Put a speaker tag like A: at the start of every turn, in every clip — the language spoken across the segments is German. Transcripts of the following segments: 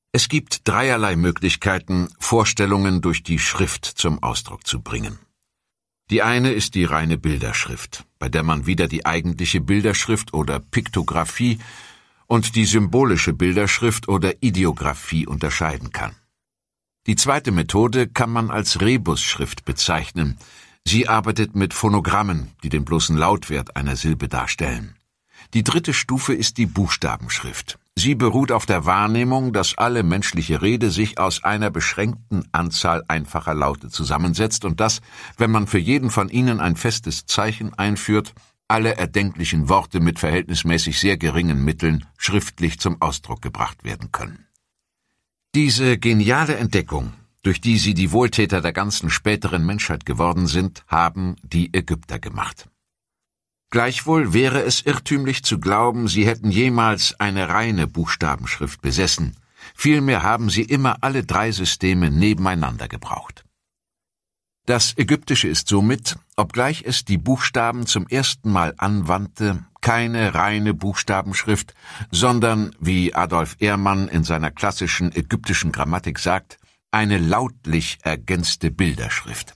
A: Es gibt dreierlei Möglichkeiten, Vorstellungen durch die Schrift zum Ausdruck zu bringen. Die eine ist die reine Bilderschrift, bei der man wieder die eigentliche Bilderschrift oder Piktographie und die symbolische Bilderschrift oder Ideographie unterscheiden kann. Die zweite Methode kann man als Rebusschrift bezeichnen. Sie arbeitet mit Phonogrammen, die den bloßen Lautwert einer Silbe darstellen. Die dritte Stufe ist die Buchstabenschrift. Sie beruht auf der Wahrnehmung, dass alle menschliche Rede sich aus einer beschränkten Anzahl einfacher Laute zusammensetzt und dass, wenn man für jeden von ihnen ein festes Zeichen einführt, alle erdenklichen Worte mit verhältnismäßig sehr geringen Mitteln schriftlich zum Ausdruck gebracht werden können. Diese geniale Entdeckung, durch die sie die Wohltäter der ganzen späteren Menschheit geworden sind, haben die Ägypter gemacht. Gleichwohl wäre es irrtümlich zu glauben, sie hätten jemals eine reine Buchstabenschrift besessen. Vielmehr haben sie immer alle drei Systeme nebeneinander gebraucht. Das Ägyptische ist somit, obgleich es die Buchstaben zum ersten Mal anwandte, keine reine Buchstabenschrift, sondern, wie Adolf Ehrmann in seiner klassischen ägyptischen Grammatik sagt, eine lautlich ergänzte Bilderschrift.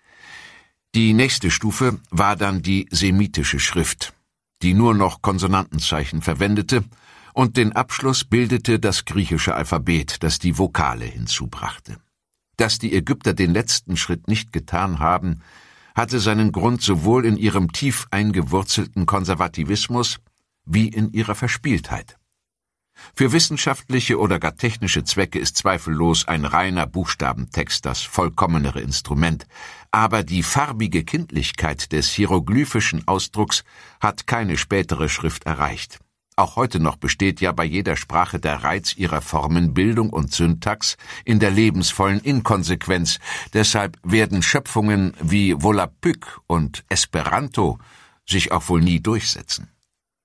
A: Die nächste Stufe war dann die semitische Schrift, die nur noch Konsonantenzeichen verwendete, und den Abschluss bildete das griechische Alphabet, das die Vokale hinzubrachte. Dass die Ägypter den letzten Schritt nicht getan haben, hatte seinen Grund sowohl in ihrem tief eingewurzelten Konservativismus wie in ihrer Verspieltheit. Für wissenschaftliche oder gar technische Zwecke ist zweifellos ein reiner Buchstabentext das vollkommenere Instrument, aber die farbige Kindlichkeit des hieroglyphischen Ausdrucks hat keine spätere Schrift erreicht. Auch heute noch besteht ja bei jeder Sprache der Reiz ihrer Formenbildung und Syntax in der lebensvollen Inkonsequenz. Deshalb werden Schöpfungen wie Volapük und Esperanto sich auch wohl nie durchsetzen.